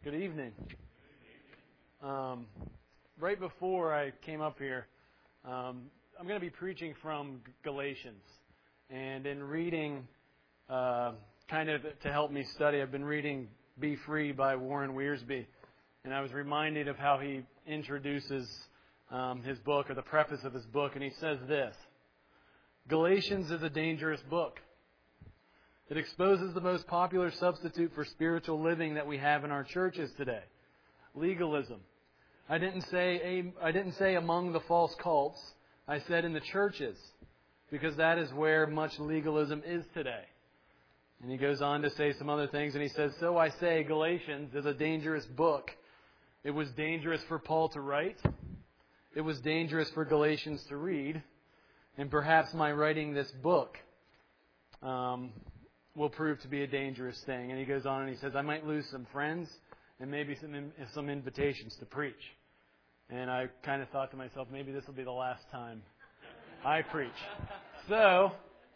Good evening. Right before I came up here, I'm going to be preaching from Galatians. And in reading, kind of to help me study, I've been reading Be Free by Warren Wiersbe. And I was reminded of how he introduces his book, or the preface of his book, and he says this: Galatians is a dangerous book. It exposes the most popular substitute for spiritual living that we have in our churches today: legalism. I didn't say among the false cults. I said in the churches, because that is where much legalism is today. And he goes on to say some other things, and he says, so I say Galatians is a dangerous book. It was dangerous for Paul to write. It was dangerous for Galatians to read. And perhaps my writing this book will prove to be a dangerous thing. And he goes on and he says, I might lose some friends and maybe some invitations to preach. And I kind of thought to myself, maybe this will be the last time I preach. So,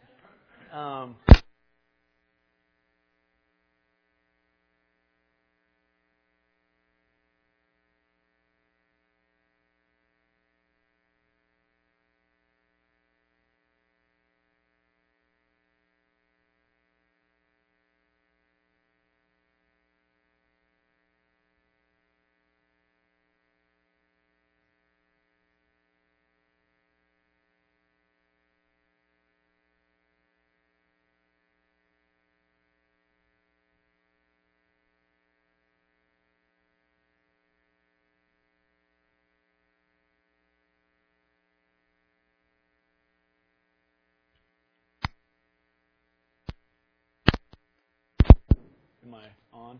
am I on?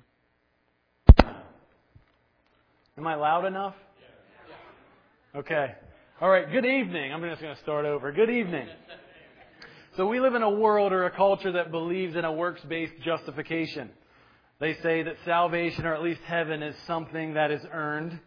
Am I loud enough? Okay. All right. Good evening. I'm just going to start over. Good evening. So we live in a world or a culture that believes in a works-based justification. They say that salvation, or at least heaven, is something that is earned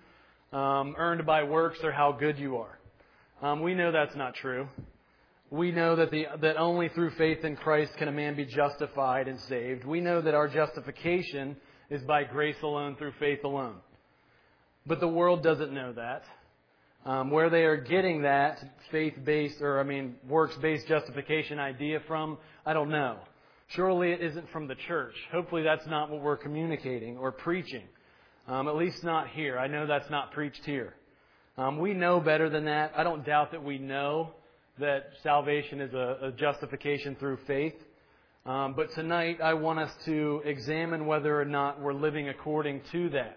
by works or how good you are. We know that's not true. We know that only through faith in Christ can a man be justified and saved. We know that our justification is by grace alone, through faith alone. But the world doesn't know that. Where they are getting that faith-based, works-based justification idea from, I don't know. Surely it isn't from the church. Hopefully that's not what we're communicating or preaching. At least not here. I know that's not preached here. We know better than that. I don't doubt that we know that salvation is a justification through faith. But tonight I want us to examine whether or not we're living according to that.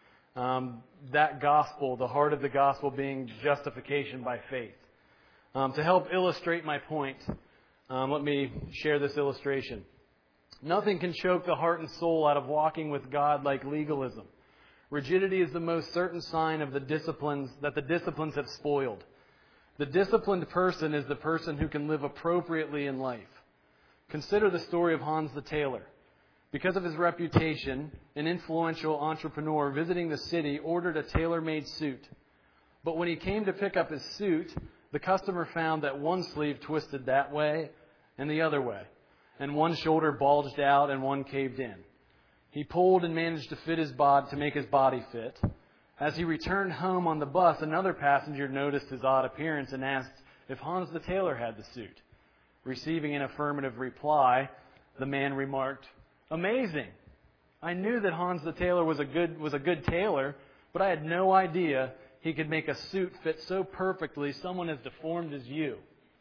That gospel, the heart of the gospel being justification by faith. To help illustrate my point, let me share this illustration. Nothing can choke the heart and soul out of walking with God like legalism. Rigidity is the most certain sign of the disciplines have spoiled. The disciplined person is the person who can live appropriately in life. Consider the story of Hans the tailor. Because of his reputation, an influential entrepreneur visiting the city ordered a tailor-made suit. But when he came to pick up his suit, the customer found that one sleeve twisted that way and the other way, and one shoulder bulged out and one caved in. He pulled and managed to make his body fit. As he returned home on the bus, another passenger noticed his odd appearance and asked if Hans the tailor had the suit. Receiving an affirmative reply, the man remarked, "Amazing! I knew that Hans the tailor was a good tailor, but I had no idea he could make a suit fit so perfectly someone as deformed as you."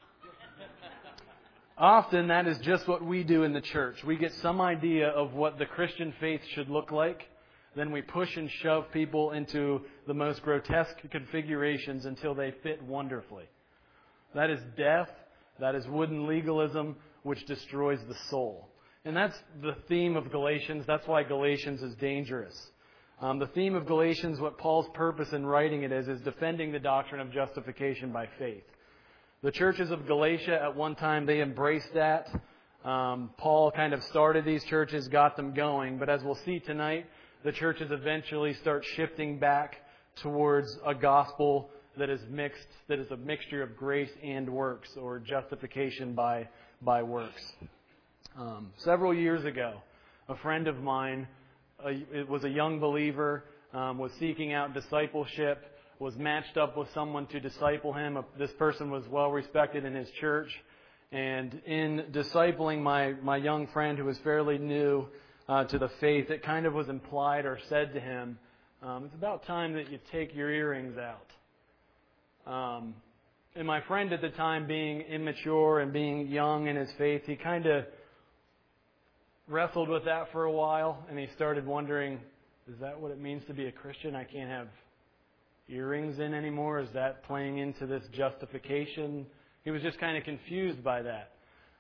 Often that is just what we do in the church. We get some idea of what the Christian faith should look like. Then we push and shove people into the most grotesque configurations until they fit wonderfully. That is death. That is wooden legalism, which destroys the soul. And that's the theme of Galatians. That's why Galatians is dangerous. The theme of Galatians, what Paul's purpose in writing it is defending the doctrine of justification by faith. The churches of Galatia, at one time, they embraced that. Paul kind of started these churches, got them going. But as we'll see tonight, the churches eventually start shifting back towards a gospel that is a mixture of grace and works, or justification by works. Several years ago, a friend of mine was a young believer, was seeking out discipleship, was matched up with someone to disciple him. This person was well respected in his church. And in discipling my young friend who was fairly new to the faith, it kind of was implied or said to him, it's about time that you take your earrings out. And my friend at the time, being immature and being young in his faith, he kind of wrestled with that for a while, and he started wondering, is that what it means to be a Christian? I can't have earrings in anymore? Is that playing into this justification? He was just kind of confused by that.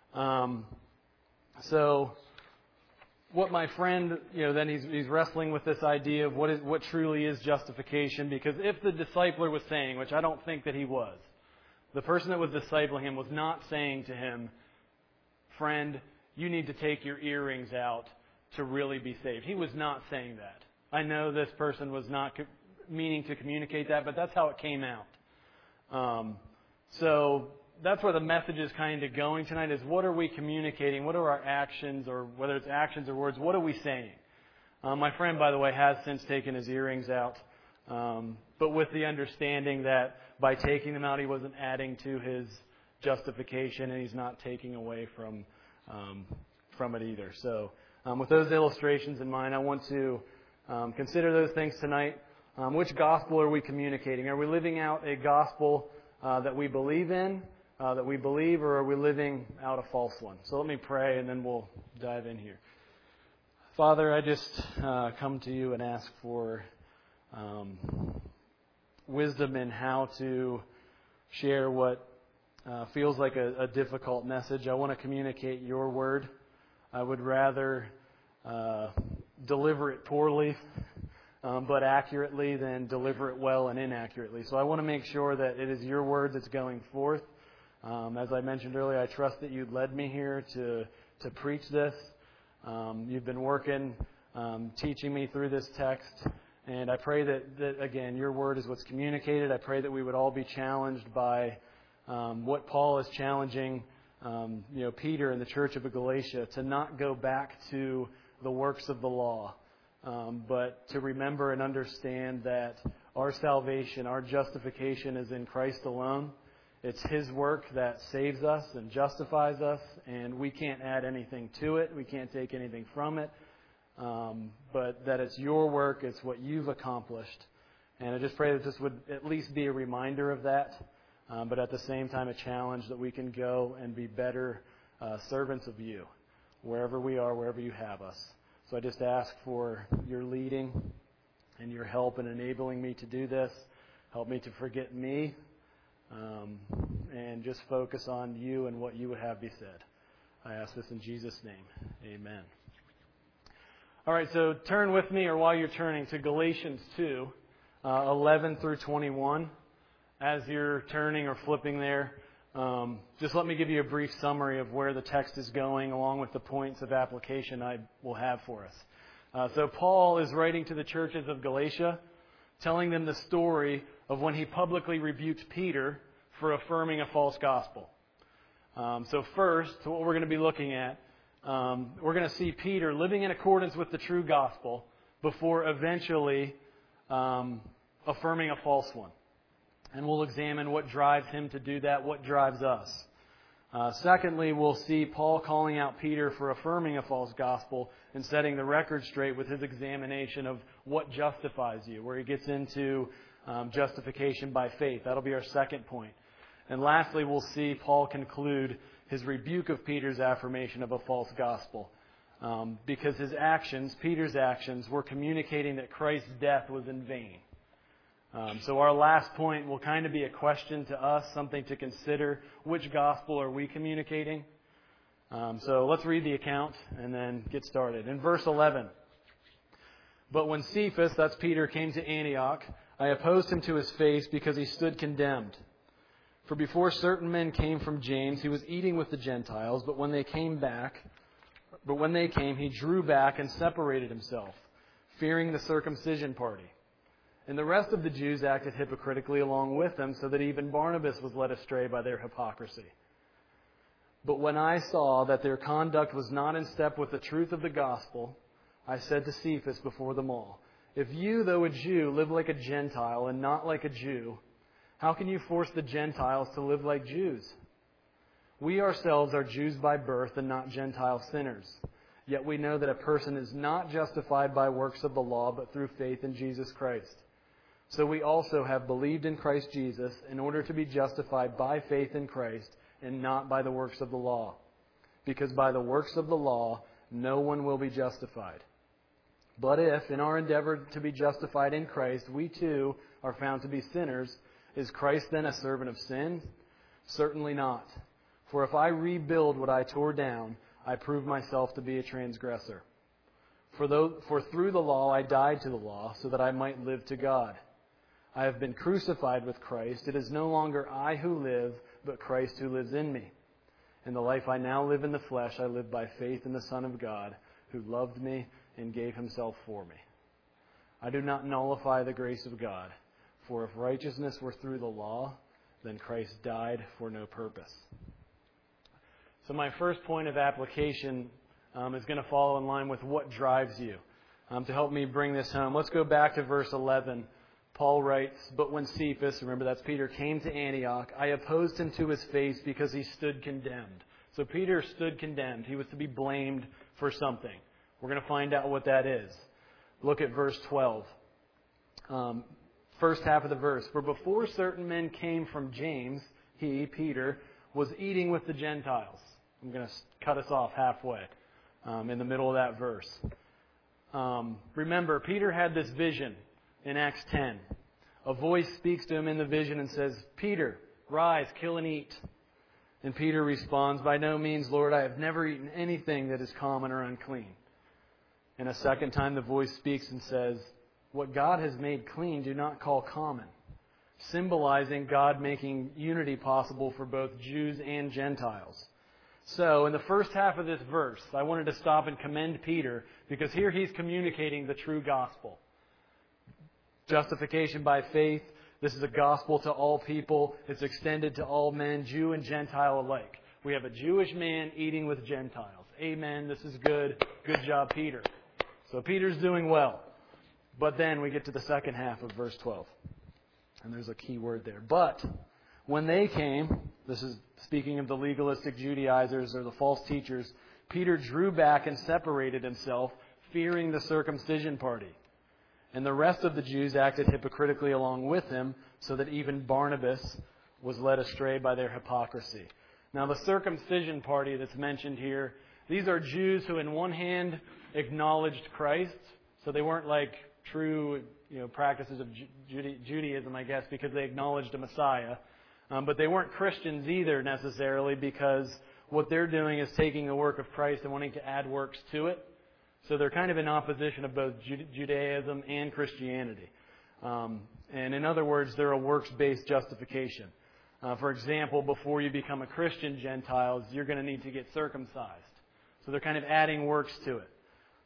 So what my friend, then he's wrestling with this idea of what truly is justification, because if the discipler was saying, which I don't think that he was, the person that was discipling him was not saying to him, friend, you need to take your earrings out to really be saved. He was not saying that. I know this person was not meaning to communicate that, but that's how it came out. So that's where the message is kind of going tonight, is what are we communicating? What are our actions, or whether it's actions or words, what are we saying? My friend, by the way, has since taken his earrings out, but with the understanding that by taking them out, he wasn't adding to his justification, and he's not taking away from it either. So with those illustrations in mind, I want to consider those things tonight. Which gospel are we communicating? Are we living out a gospel that we believe in, or are we living out a false one? So let me pray, and then we'll dive in here. Father, I just come to you and ask for wisdom in how to share what feels like a difficult message. I want to communicate your word. I would rather deliver it poorly but accurately than deliver it well and inaccurately. So I want to make sure that it is your word that's going forth. As I mentioned earlier, I trust that you led me here to preach this. You've been working, teaching me through this text. And I pray that, again, your word is what's communicated. I pray that we would all be challenged by what Paul is challenging Peter and the church of Galatia to not go back to the works of the law, but to remember and understand that our salvation, our justification is in Christ alone. It's His work that saves us and justifies us, and we can't add anything to it. We can't take anything from it. But that it's your work, it's what you've accomplished. And I just pray that this would at least be a reminder of that, but at the same time a challenge that we can go and be better servants of you, wherever we are, wherever you have us. So I just ask for your leading and your help in enabling me to do this. Help me to forget me and just focus on you and what you would have be said. I ask this in Jesus' name. Amen. All right, so turn with me, or while you're turning, to Galatians 2, 11 through 21. As you're turning or flipping there, just let me give you a brief summary of where the text is going, along with the points of application I will have for us. So Paul is writing to the churches of Galatia, telling them the story of when he publicly rebuked Peter for affirming a false gospel. So first, what we're going to be looking at, we're going to see Peter living in accordance with the true gospel before eventually affirming a false one. And we'll examine what drives him to do that, what drives us. Secondly, we'll see Paul calling out Peter for affirming a false gospel and setting the record straight with his examination of what justifies you, where he gets into justification by faith. That'll be our second point. And lastly, we'll see Paul conclude his rebuke of Peter's affirmation of a false gospel. Because his actions, Peter's actions, were communicating that Christ's death was in vain. So our last point will kind of be a question to us, something to consider. Which gospel are we communicating? So let's read the account and then get started. In verse 11, but when Cephas, that's Peter, came to Antioch, I opposed him to his face because he stood condemned. For before certain men came from James, he was eating with the Gentiles, but when they came, he drew back and separated himself, fearing the circumcision party. And the rest of the Jews acted hypocritically along with them, so that even Barnabas was led astray by their hypocrisy. But when I saw that their conduct was not in step with the truth of the gospel, I said to Cephas before them all, if you, though a Jew, live like a Gentile and not like a Jew, how can you force the Gentiles to live like Jews? We ourselves are Jews by birth and not Gentile sinners. Yet we know that a person is not justified by works of the law, but through faith in Jesus Christ. So we also have believed in Christ Jesus in order to be justified by faith in Christ and not by the works of the law. Because by the works of the law, no one will be justified. But if, in our endeavor to be justified in Christ, we too are found to be sinners, is Christ then a servant of sin? Certainly not. For if I rebuild what I tore down, I prove myself to be a transgressor. For through the law I died to the law, so that I might live to God. I have been crucified with Christ. It is no longer I who live, but Christ who lives in me. And the life I now live in the flesh, I live by faith in the Son of God, who loved me and gave himself for me. I do not nullify the grace of God, for if righteousness were through the law, then Christ died for no purpose. So my first point of application is going to follow in line with what drives you. To help me bring this home, let's go back to verse 11. Paul writes, but when Cephas, remember that's Peter, came to Antioch, I opposed him to his face because he stood condemned. So Peter stood condemned. He was to be blamed for something. We're going to find out what that is. Look at verse 12. First half of the verse. For before certain men came from James, he, Peter, was eating with the Gentiles. I'm going to cut us off halfway in the middle of that verse. Remember, Peter had this vision in Acts 10. A voice speaks to him in the vision and says, Peter, rise, kill and eat. And Peter responds, by no means, Lord, I have never eaten anything that is common or unclean. And a second time the voice speaks and says, what God has made clean, do not call common. Symbolizing God making unity possible for both Jews and Gentiles. So, in the first half of this verse, I wanted to stop and commend Peter because here he's communicating the true gospel. Justification by faith. This is a gospel to all people. It's extended to all men, Jew and Gentile alike. We have a Jewish man eating with Gentiles. Amen. This is good. Good job, Peter. So Peter's doing well. But then we get to the second half of verse 12. And there's a key word there. But when they came, this is speaking of the legalistic Judaizers or the false teachers, Peter drew back and separated himself, fearing the circumcision party. And the rest of the Jews acted hypocritically along with him, so that even Barnabas was led astray by their hypocrisy. Now, the circumcision party that's mentioned here, these are Jews who, in one hand, acknowledged Christ. So they weren't like true, practices of Judaism, I guess, because they acknowledged a Messiah. But they weren't Christians either necessarily, because what they're doing is taking the work of Christ and wanting to add works to it. So they're kind of in opposition of both Judaism and Christianity. And in other words, they're a works-based justification. For example, before you become a Christian, Gentiles, you're going to need to get circumcised. So they're kind of adding works to it.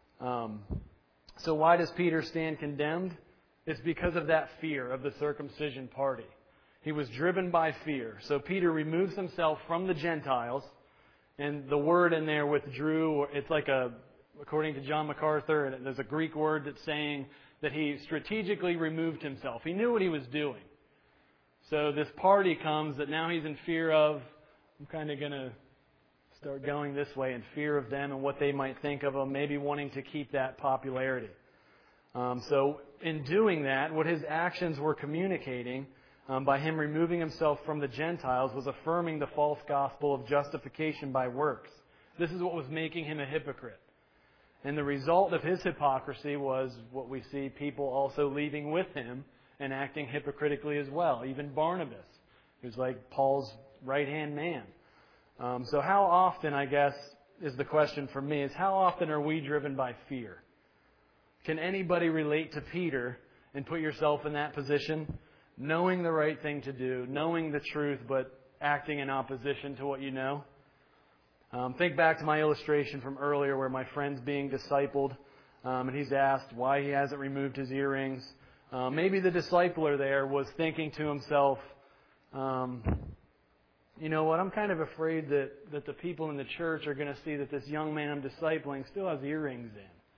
So why does Peter stand condemned? It's because of that fear of the circumcision party. He was driven by fear. So Peter removes himself from the Gentiles. And the word in there withdrew, it's like according to John MacArthur, there's a Greek word that's saying that he strategically removed himself. He knew what he was doing. So this party comes that now he's in fear of. I'm kind of going to start going this way in fear of them and what they might think of him, maybe wanting to keep that popularity. So in doing that, what his actions were communicating by him removing himself from the Gentiles was affirming the false gospel of justification by works. This is what was making him a hypocrite. And the result of his hypocrisy was what we see people also leaving with him and acting hypocritically as well. Even Barnabas, who's like Paul's right-hand man. So how often, I guess, is the question for me, is how often are we driven by fear? Can anybody relate to Peter and put yourself in that position? Knowing the right thing to do, knowing the truth, but acting in opposition to what you know? Think back to my illustration from earlier where my friend's being discipled, and he's asked why he hasn't removed his earrings. Maybe the discipler there was thinking to himself, you know what, I'm kind of afraid that the people in the church are going to see that this young man I'm discipling still has earrings in.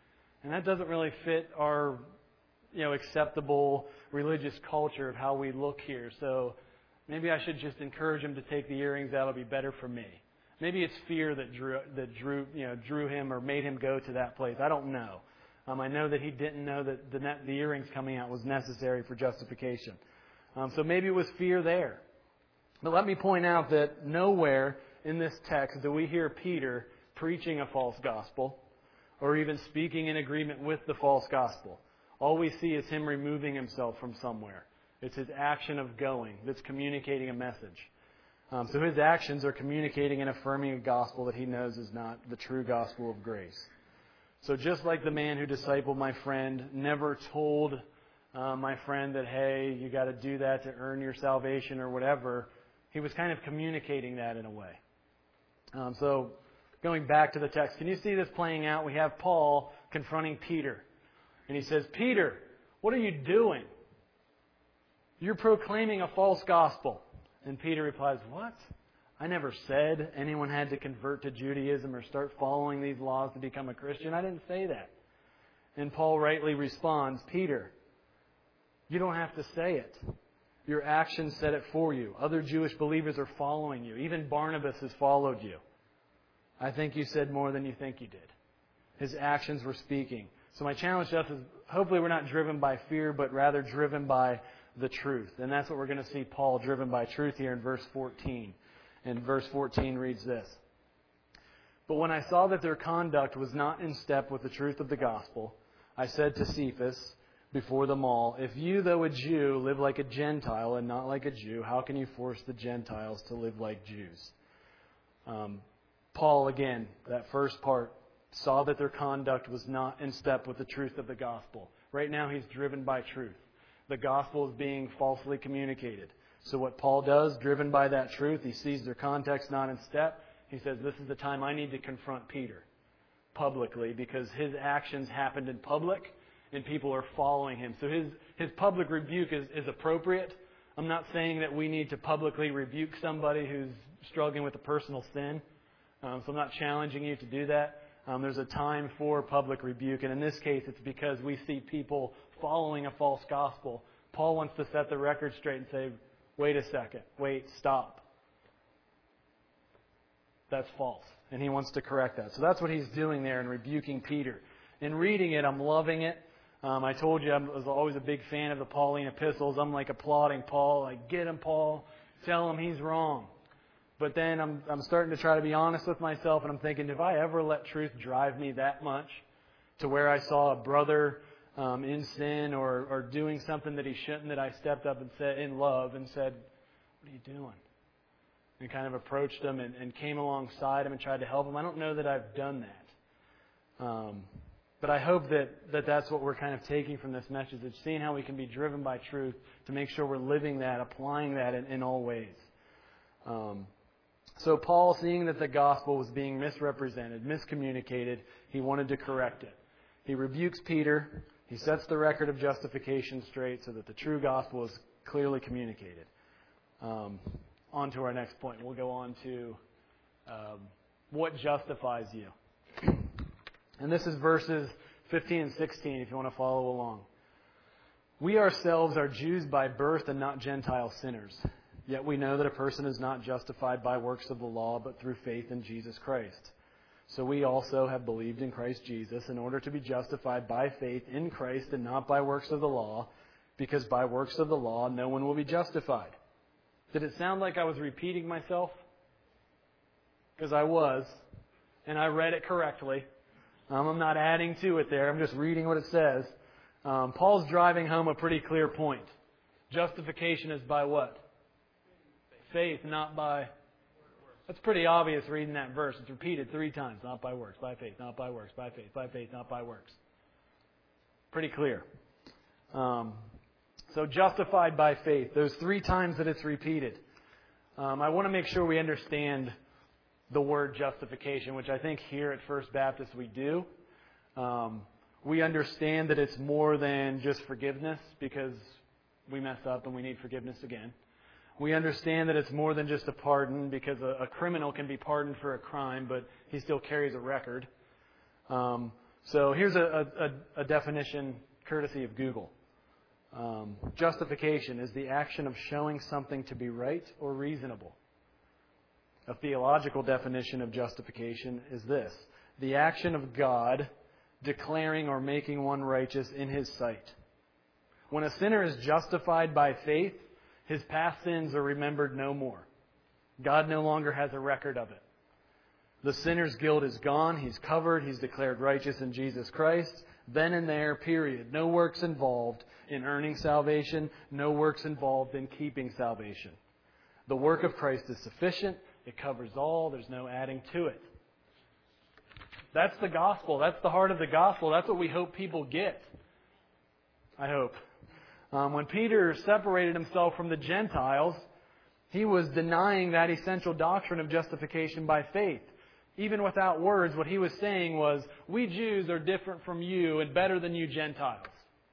And that doesn't really fit our, acceptable religious culture of how we look here. So maybe I should just encourage him to take the earrings. That'll be better for me. Maybe it's fear that drew him or made him go to that place. I don't know. I know that he didn't know that the earrings coming out was necessary for justification. So maybe it was fear there. But let me point out that nowhere in this text do we hear Peter preaching a false gospel or even speaking in agreement with the false gospel. All we see is him removing himself from somewhere. It's his action of going that's communicating a message. So his actions are communicating and affirming a gospel that he knows is not the true gospel of grace. So just like the man who discipled my friend never told my friend that, hey, you got to do that to earn your salvation or whatever, he was kind of communicating that in a way. So going back to the text, can you see this playing out? We have Paul confronting Peter. And he says, Peter, what are you doing? You're proclaiming a false gospel. And Peter replies, what? I never said anyone had to convert to Judaism or start following these laws to become a Christian. I didn't say that. And Paul rightly responds, Peter, you don't have to say it. Your actions said it for you. Other Jewish believers are following you. Even Barnabas has followed you. I think you said more than you think you did. His actions were speaking. So my challenge to us is hopefully we're not driven by fear, but rather driven by the truth. And that's what we're going to see Paul driven by truth here in verse 14. And verse 14 reads this. But when I saw that their conduct was not in step with the truth of the gospel, I said to Cephas before them all, if you, though a Jew, live like a Gentile and not like a Jew, how can you force the Gentiles to live like Jews? Paul, again, that first part, saw that their conduct was not in step with the truth of the gospel. Right now he's driven by truth. The gospel is being falsely communicated. So what Paul does, driven by that truth, he sees their context not in step. He says, this is the time I need to confront Peter publicly because his actions happened in public and people are following him. So his public rebuke is appropriate. I'm not saying that we need to publicly rebuke somebody who's struggling with a personal sin. So I'm not challenging you to do that. There's a time for public rebuke. And in this case, it's because we see people following a false gospel. Paul wants to set the record straight and say, wait a second. Wait, stop. That's false. And he wants to correct that. So that's what he's doing there in rebuking Peter. In reading it, I'm loving it. I told you I was always a big fan of the Pauline epistles. I'm like applauding Paul. Like, get him, Paul. Tell him he's wrong. But then I'm starting to try to be honest with myself, and I'm thinking, if I ever let truth drive me that much to where I saw a brother in sin or doing something that he shouldn't, that I stepped up and said in love and said, what are you doing? And kind of approached him and came alongside him and tried to help him. I don't know that I've done that. But I hope that that's what we're kind of taking from this message, is seeing how we can be driven by truth to make sure we're living that, applying that in all ways. So Paul, seeing that the gospel was being misrepresented, miscommunicated, he wanted to correct it. He rebukes Peter. He sets the record of justification straight so that the true gospel is clearly communicated. On to our next point. We'll go on to what justifies you. And this is verses 15 and 16 if you want to follow along. We ourselves are Jews by birth and not Gentile sinners. Yet we know that a person is not justified by works of the law, but through faith in Jesus Christ. So we also have believed in Christ Jesus in order to be justified by faith in Christ and not by works of the law, because by works of the law no one will be justified. Did it sound like I was repeating myself? Because I was, and I read it correctly. I'm not adding to it there. I'm just reading what it says. Paul's driving home a pretty clear point. Justification is by what? Faith, not by... That's pretty obvious reading that verse. It's repeated 3 times. Not by works, by faith, not by works, by faith, not by works. Pretty clear. So justified by faith. Those 3 times that it's repeated. I want to make sure we understand the word justification, which I think here at First Baptist we do. We understand that it's more than just forgiveness because we mess up and we need forgiveness again. We understand that it's more than just a pardon because a criminal can be pardoned for a crime, but he still carries a record. So here's a definition courtesy of Google. Justification is the action of showing something to be right or reasonable. A theological definition of justification is this: the action of God declaring or making one righteous in His sight. When a sinner is justified by faith, his past sins are remembered no more. God no longer has a record of it. The sinner's guilt is gone. He's covered. He's declared righteous in Jesus Christ. Then and there, period. No works involved in earning salvation. No works involved in keeping salvation. The work of Christ is sufficient. It covers all. There's no adding to it. That's the gospel. That's the heart of the gospel. That's what we hope people get. I hope. When Peter separated himself from the Gentiles, he was denying that essential doctrine of justification by faith. Even without words, what he was saying was, we Jews are different from you and better than you Gentiles.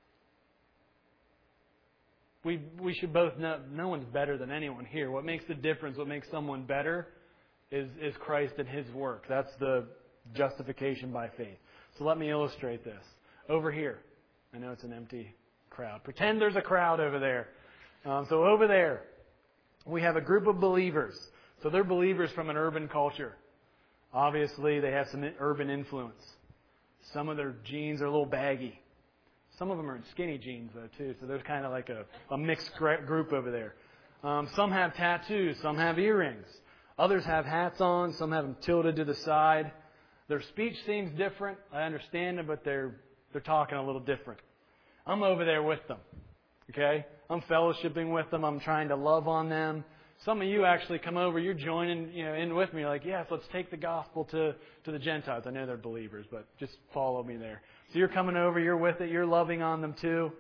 We should both know no one's better than anyone here. What makes the difference, what makes someone better, is Christ and His work. That's the justification by faith. So let me illustrate this. Over here. I know it's an empty crowd. Pretend there's a crowd over there. So over there, we have a group of believers. So they're believers from an urban culture. Obviously, they have some urban influence. Some of their jeans are a little baggy. Some of them are in skinny jeans, though, too. So there's kind of like a mixed group over there. Some have tattoos. Some have earrings. Others have hats on. Some have them tilted to the side. Their speech seems different. I understand it, but they're talking a little different. I'm over there with them. Okay? I'm fellowshipping with them. I'm trying to love on them. Some of you actually come over. You're joining in with me. You're like, yes, let's take the gospel to the Gentiles. I know they're believers, but just follow me there. So you're coming over. You're with it. You're loving on them too.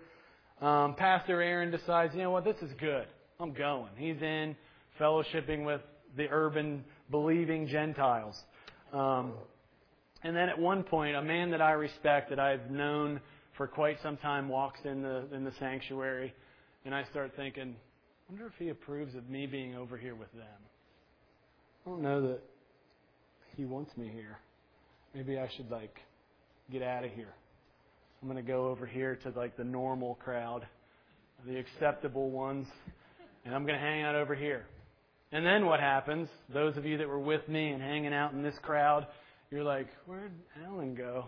Pastor Aaron decides, you know what, this is good. I'm going. He's in fellowshipping with the urban believing Gentiles. And then at one point, a man that I respect, that I've known for quite some time, walks in the sanctuary, and I start thinking, I wonder if he approves of me being over here with them. I don't know that he wants me here. Maybe I should get out of here. I'm going to go over here to the normal crowd, the acceptable ones, and I'm going to hang out over here. And then what happens? Those of you that were with me and hanging out in this crowd, you're like, where'd Alan go?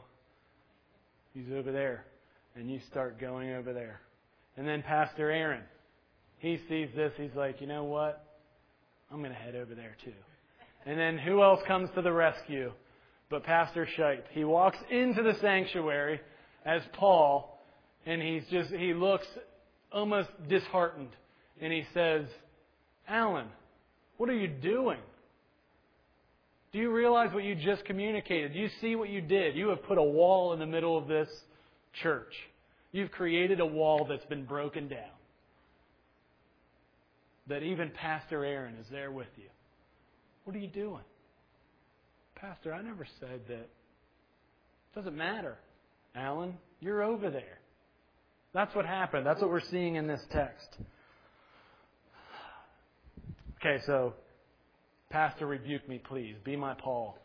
He's over there. And you start going over there. And then Pastor Aaron, he sees this. He's like, you know what? I'm going to head over there too. And then who else comes to the rescue but Pastor Scheidt? He walks into the sanctuary as Paul, and he looks almost disheartened. And he says, Alan, what are you doing? Do you realize what you just communicated? Do you see what you did? You have put a wall in the middle of this church. You've created a wall that's been broken down. That even Pastor Aaron is there with you. What are you doing? Pastor, I never said that. It doesn't matter. Alan, you're over there. That's what happened. That's what we're seeing in this text. Okay, so Pastor, rebuke me, please. Be my Paul.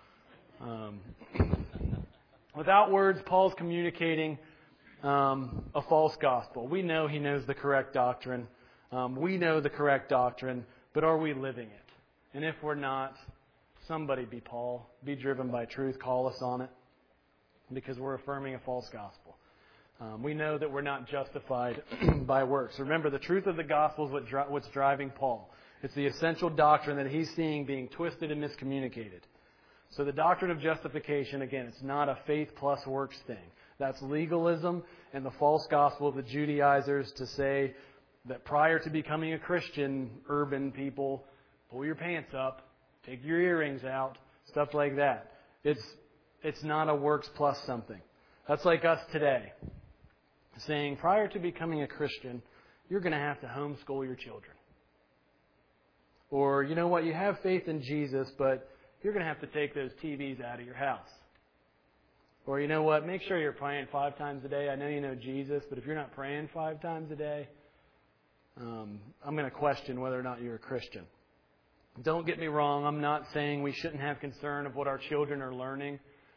Without words, Paul's communicating a false gospel. We know he knows the correct doctrine. We know the correct doctrine, but are we living it? And if we're not, somebody be Paul. Be driven by truth. Call us on it, because we're affirming a false gospel. We know that we're not justified by works. Remember, the truth of the gospel is what's driving Paul. It's the essential doctrine that he's seeing being twisted and miscommunicated. So the doctrine of justification, again, it's not a faith plus works thing. That's legalism and the false gospel of the Judaizers to say that prior to becoming a Christian, urban people, pull your pants up, take your earrings out, stuff like that. It's not a works plus something. That's like us today, saying prior to becoming a Christian, you're going to have to homeschool your children. Or, you know what, you have faith in Jesus, but you're going to have to take those TVs out of your house. Or, you know what, make sure you're praying 5 times a day. I know you know Jesus, but if you're not praying 5 times a day, I'm going to question whether or not you're a Christian. Don't get me wrong, I'm not saying we shouldn't have concern of what our children are learning.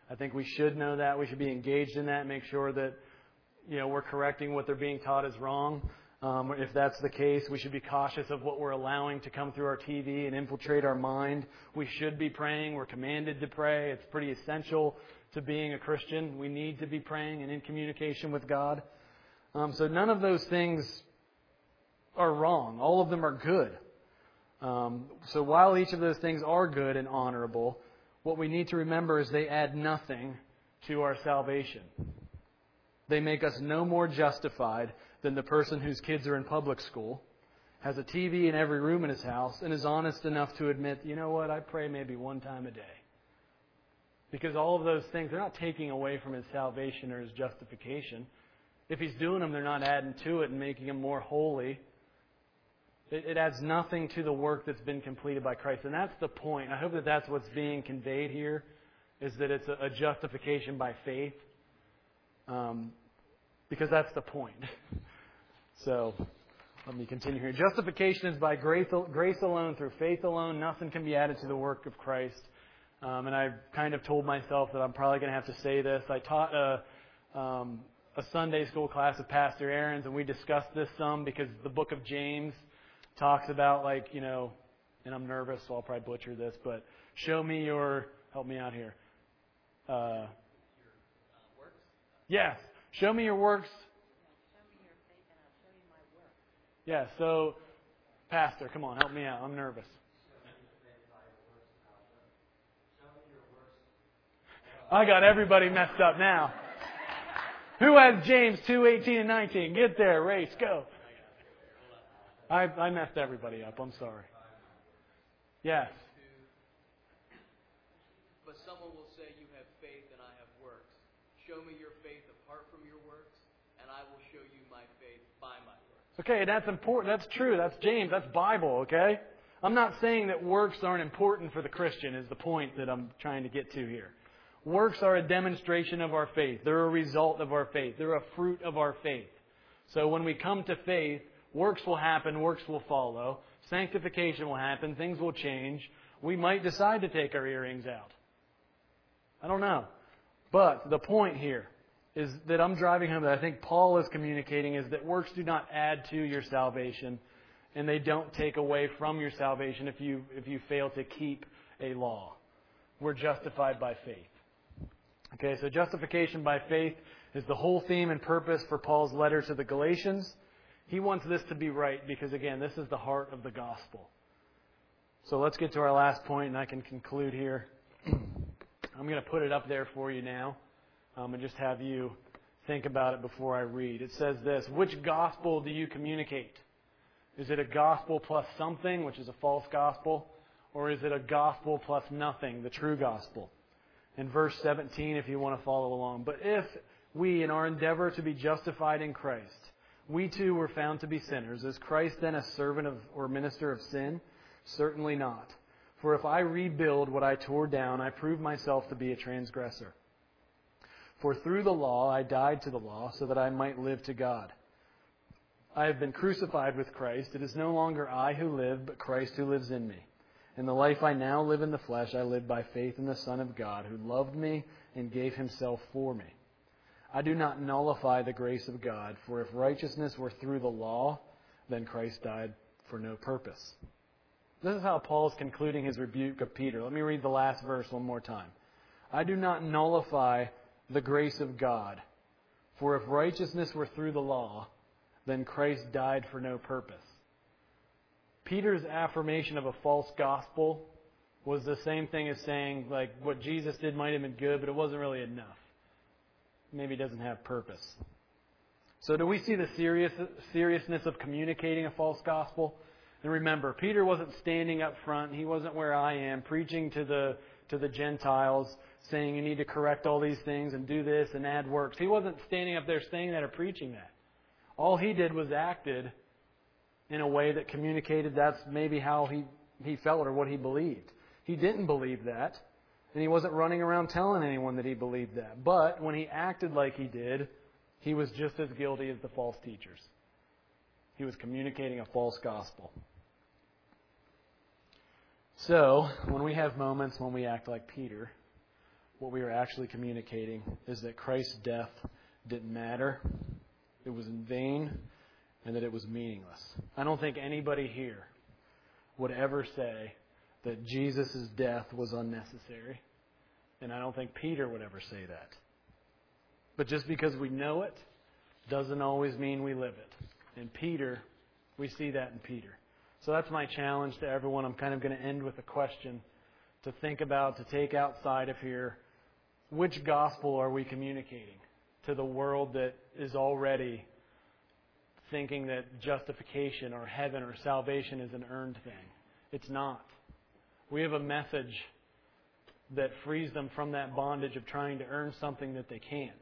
I think we should know that. We should be engaged in that, make sure that we're correcting what they're being taught is wrong. If that's the case, we should be cautious of what we're allowing to come through our TV and infiltrate our mind. We should be praying. We're commanded to pray. It's pretty essential to being a Christian. We need to be praying and in communication with God. So none of those things are wrong. All of them are good. So while each of those things are good and honorable, what we need to remember is they add nothing to our salvation. They make us no more justified than the person whose kids are in public school, has a TV in every room in his house, and is honest enough to admit, you know what, I pray maybe one time a day. Because all of those things, they're not taking away from his salvation or his justification. If he's doing them, they're not adding to it and making him more holy. It adds nothing to the work that's been completed by Christ. And that's the point. I hope that that's what's being conveyed here, is that it's a justification by faith. Because that's the point. So, let me continue here. Justification is by grace alone, through faith alone. Nothing can be added to the work of Christ. And I've kind of told myself that I'm probably going to have to say this. I taught a Sunday school class of Pastor Aaron's, and we discussed this some because the book of James talks about, and I'm nervous, so I'll probably butcher this, but help me out here. Your works? Yes. Show me your works. Show me your faith and I'll show you my works. Yeah, so, Pastor, come on, help me out. I'm nervous. I got everybody messed up now. Who has James 2:18 and 19? Get there, race, go. I messed everybody up. I'm sorry. Yes. But someone will say, you have faith and I have works. Show me your faith apart from your works, and I will show you my faith by my works. Okay, that's important. That's true. That's James. That's Bible, okay? I'm not saying that works aren't important for the Christian, is the point that I'm trying to get to here. Works are a demonstration of our faith. They're a result of our faith. They're a fruit of our faith. So when we come to faith, works will happen, works will follow. Sanctification will happen, things will change. We might decide to take our earrings out. I don't know. But the point here is that I'm driving home, that I think Paul is communicating, is that works do not add to your salvation, and they don't take away from your salvation if you fail to keep a law. We're justified by faith. Okay, so justification by faith is the whole theme and purpose for Paul's letter to the Galatians. He wants this to be right because, again, this is the heart of the gospel. So let's get to our last point, and I can conclude here. I'm going to put it up there for you now and just have you think about it before I read. It says this: which gospel do you communicate? Is it a gospel plus something, which is a false gospel? Or is it a gospel plus nothing, the true gospel? In verse 17, if you want to follow along. But if we, in our endeavor to be justified in Christ, we too were found to be sinners, is Christ then a servant of or minister of sin? Certainly not. For if I rebuild what I tore down, I prove myself to be a transgressor. For through the law I died to the law, so that I might live to God. I have been crucified with Christ. It is no longer I who live, but Christ who lives in me. In the life I now live in the flesh, I live by faith in the Son of God, who loved me and gave himself for me. I do not nullify the grace of God, for if righteousness were through the law, then Christ died for no purpose. This is how Paul is concluding his rebuke of Peter. Let me read the last verse one more time. I do not nullify the grace of God, for if righteousness were through the law, then Christ died for no purpose. Peter's affirmation of a false gospel was the same thing as saying, like, what Jesus did might have been good, but it wasn't really enough. Maybe it doesn't have purpose. So do we see the seriousness of communicating a false gospel? And remember, Peter wasn't standing up front. He wasn't where I am, preaching to the Gentiles, saying you need to correct all these things and do this and add works. He wasn't standing up there saying that or preaching that. All he did was acted in a way that communicated that's maybe how he felt or what he believed. He didn't believe that, and he wasn't running around telling anyone that he believed that. But when he acted like he did, he was just as guilty as the false teachers. He was communicating a false gospel. So, when we have moments when we act like Peter, what we are actually communicating is that Christ's death didn't matter, it was in vain, and that it was meaningless. I don't think anybody here would ever say that Jesus' death was unnecessary. And I don't think Peter would ever say that. But just because we know it doesn't always mean we live it. And Peter, we see that in Peter. So that's my challenge to everyone. I'm kind of going to end with a question to think about, to take outside of here. Which gospel are we communicating to the world that is already thinking that justification or heaven or salvation is an earned thing? It's not. We have a message that frees them from that bondage of trying to earn something that they can't.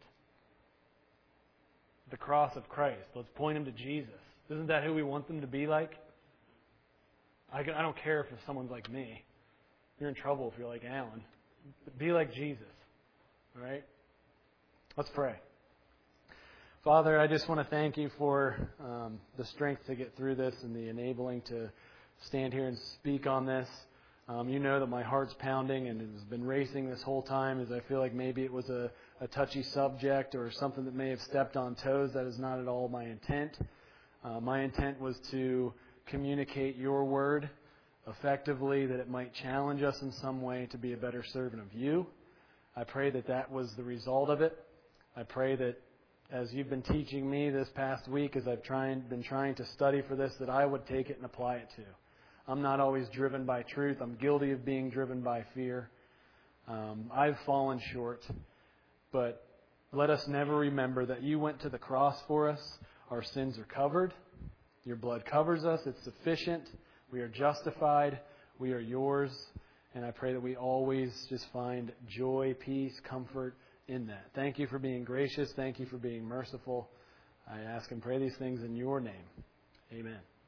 The cross of Christ. Let's point them to Jesus. Isn't that who we want them to be like? I don't care if someone's like me. You're in trouble if you're like Alan. But be like Jesus. All right? Let's pray. Father, I just want to thank you for the strength to get through this and the enabling to stand here and speak on this. You know that my heart's pounding and it has been racing this whole time as I feel like maybe it was a touchy subject or something that may have stepped on toes. That is not at all my intent. My intent was to communicate your word effectively, that it might challenge us in some way to be a better servant of you. I pray that that was the result of it. I pray that as you've been teaching me this past week, as I've been trying to study for this, that I would take it and apply it to. I'm not always driven by truth. I'm guilty of being driven by fear. I've fallen short. But let us never remember that you went to the cross for us. Our sins are covered. Your blood covers us. It's sufficient. We are justified. We are yours. And I pray that we always just find joy, peace, comfort in that. Thank you for being gracious. Thank you for being merciful. I ask and pray these things in your name. Amen.